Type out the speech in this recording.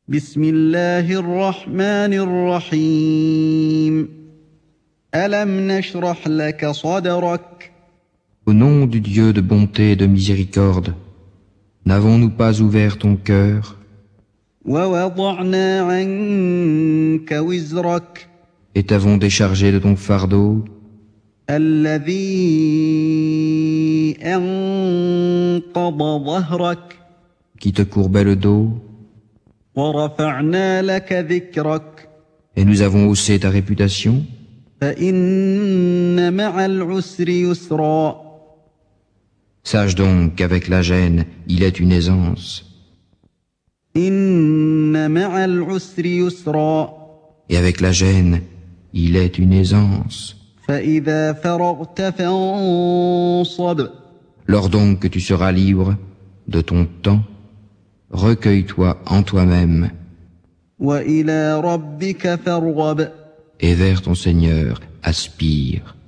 بسم الله الرحمن الرحيم ألم نشرح لك صدرك Au nom du Dieu de bonté et de miséricorde, n'avons-nous pas ouvert ton cœur ووضعنا عنك وزرك et t'avons déchargé de ton fardeau الذي أنقض ظهرك qui te courbait le dos, ورفعنا لك ذكرك et nous avons haussé ta réputation. فإن مع العسر يسرا Sache donc qu'avec la gêne, il est une aisance, إن مع العسر يسرا et avec la gêne, il est une aisance. فإذا فرغت فانصب Lors donc que tu seras libre de ton temps, recueille-toi en toi-même وإلى ربك فارغب et vers ton Seigneur aspire.